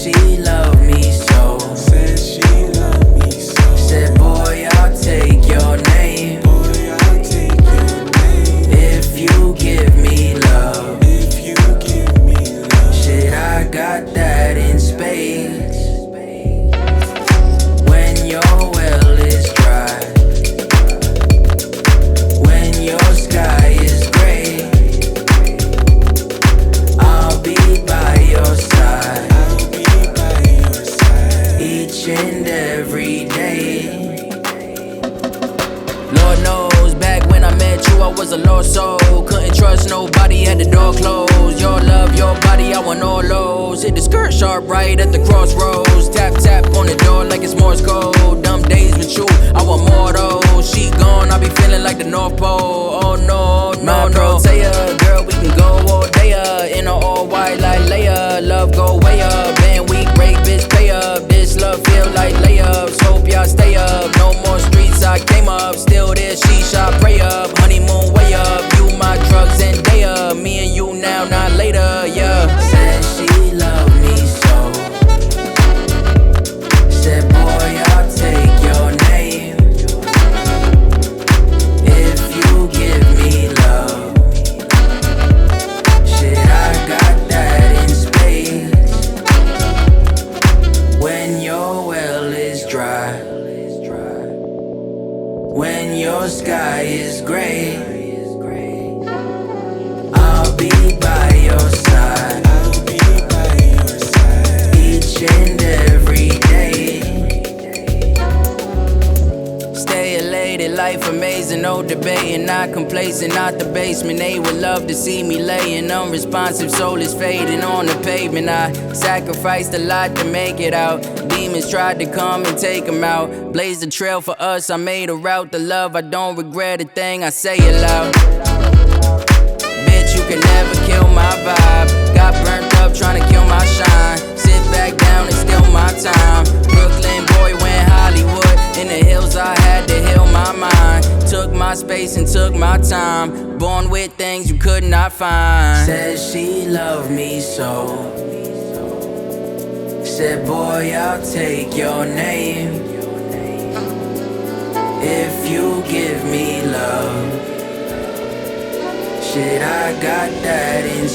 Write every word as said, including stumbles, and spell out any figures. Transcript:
she loved me so. Said she loved me so. Said, boy, I'll take your name. Boy, I'll take your name. If you give me love. If you give me love. Shit, I got that in spades. When your well is dry, when your sky is gray, I'll be by your side. I'll be by your side. Each and every day. Lord knows, back when I met you, I was a lost soul. Couldn't trust nobody, had the door closed. Your love, your body, I want all those. Hit the skirt sharp right at the crossroads. Tap, tap on the door like it's Morse code. Dumb days with you, I want more of those. She gone, I be feeling like the North Pole. Oh no, no, no. Taya, girl, we can go all day. uh, In a all white like Leia. Love go way up, man, we great, bitch, pay up. This love feel like layups, hope y'all stay up. No more streets, I came up. Still there, she shot, pray up. Honeymoon way up, you my drugs and day up. Me and you now, not later, yeah. Said she loved me so. Said, boy, I'll take your name. If you give me love. Shit, I got that in spades. When your well is dry, when your sky is gray, I'll be by your side. I'll be by your side. Each and every day. Stay elated, life amazing, no debating, not complacent, not the basement. They would love to see me laying unresponsive, soul is fading on the pavement. I sacrificed a lot to make it out. Demons tried to come and take them out. Blazed the trail for us, I made a route. The love, I don't regret a thing, I say it loud. Bitch, you can never kill my vibe. Got burnt up trying to kill my shine. Sit back down, it's still my time. Brooklyn boy went Hollywood. In the hills I had to heal my mind. Took my space and took my time. Born with things you could not find. Said she loved me so. Said, boy, I'll take your name. If you give me love. Shit, I got that in